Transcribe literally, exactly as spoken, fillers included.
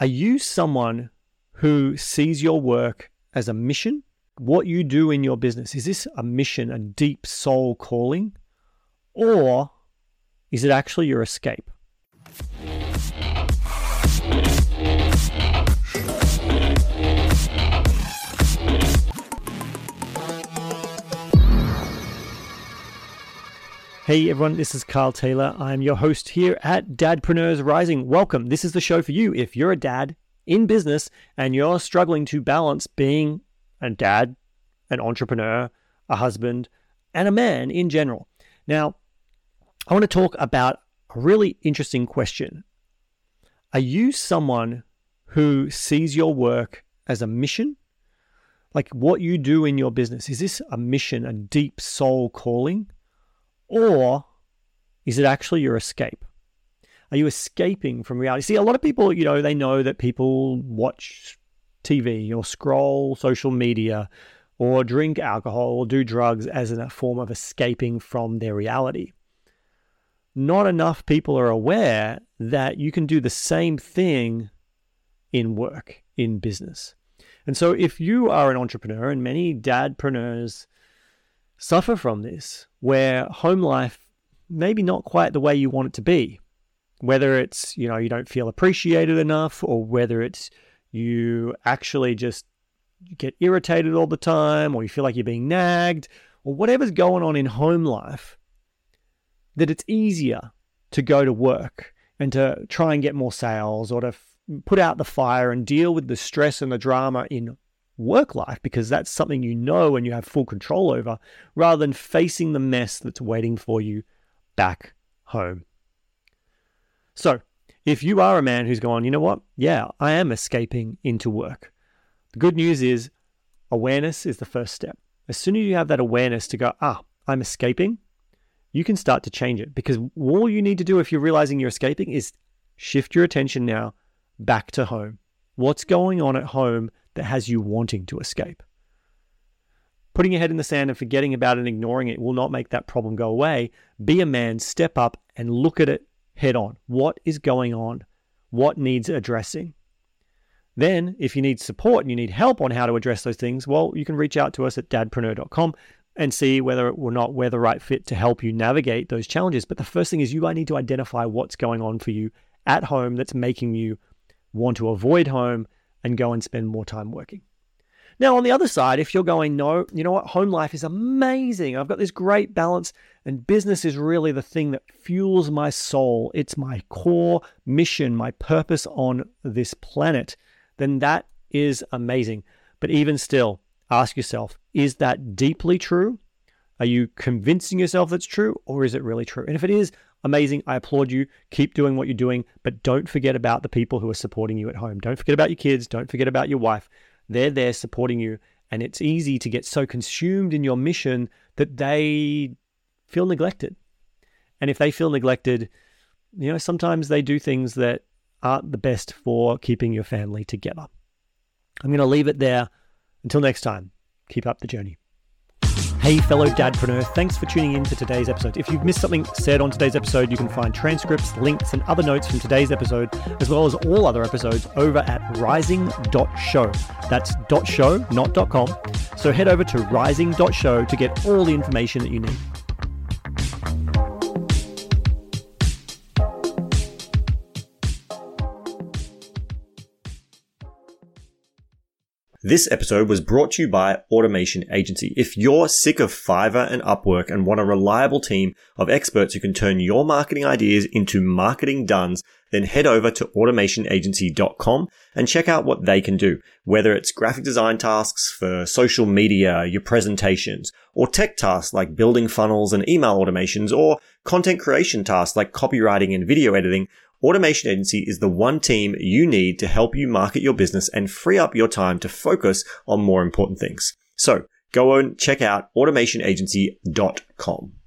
Are you someone who sees your work as a mission? What you do in your business, is this a mission, a deep soul calling? Or is it actually your escape? Hey everyone, this is Carl Taylor. I'm your host here at Dadpreneurs Rising. Welcome. This is the show for you if you're a dad in business and you're struggling to balance being a dad, an entrepreneur, a husband, and a man in general. Now, I want to talk about a really interesting question. Are you someone who sees your work as a mission? Like what you do in your business, is this a mission, a deep soul calling? Or is it actually your escape? Are you escaping from reality? See, a lot of people, you know, they know that people watch T V or scroll social media or drink alcohol or do drugs as a form of escaping from their reality. Not enough people are aware that you can do the same thing in work, in business. And so if you are an entrepreneur, and many dadpreneurs suffer from this, where home life maybe not quite the way you want it to be, whether it's, you know, you don't feel appreciated enough, or whether it's you actually just get irritated all the time, or you feel like you're being nagged, or whatever's going on in home life, that it's easier to go to work and to try and get more sales, or to f- put out the fire and deal with the stress and the drama in work life, because that's something you know and you have full control over, rather than facing the mess that's waiting for you back home. So if you are a man who's going, you know what? Yeah, I am escaping into work. The good news is awareness is the first step. As soon as you have that awareness to go, ah, I'm escaping, you can start to change it, because all you need to do if you're realizing you're escaping is shift your attention now back to home. What's going on at home that has you wanting to escape? Putting your head in the sand and forgetting about it and ignoring it will not make that problem go away. Be a man, step up and look at it head on. What is going on? What needs addressing? Then, if you need support and you need help on how to address those things, well, you can reach out to us at dadpreneur dot com and see whether or not we're the right fit to help you navigate those challenges. But the first thing is you need to identify what's going on for you at home that's making you want to avoid home and go and spend more time working. Now, on the other side, if you're going, no, you know what, home life is amazing. I've got this great balance and business is really the thing that fuels my soul. It's my core mission, my purpose on this planet. Then that is amazing. But even still, ask yourself, is that deeply true? Are you convincing yourself that's true, or is it really true? And if it is, amazing, I applaud you. Keep doing what you're doing, but don't forget about the people who are supporting you at home. Don't forget about your kids. Don't forget about your wife. They're there supporting you. And it's easy to get so consumed in your mission that they feel neglected. And if they feel neglected, you know, sometimes they do things that aren't the best for keeping your family together. I'm going to leave it there. Until next time, keep up the journey. Hey, fellow dadpreneur, thanks for tuning in to today's episode. If you've missed something said on today's episode, you can find transcripts, links, and other notes from today's episode, as well as all other episodes over at rising dot show. That's .show, not .com. So head over to rising dot show to get all the information that you need. This episode was brought to you by Automation Agency. If you're sick of Fiverr and Upwork and want a reliable team of experts who can turn your marketing ideas into marketing dones, then head over to automation agency dot com and check out what they can do. Whether it's graphic design tasks for social media, your presentations, or tech tasks like building funnels and email automations, or content creation tasks like copywriting and video editing, Automation Agency is the one team you need to help you market your business and free up your time to focus on more important things. So go and check out automation agency dot com.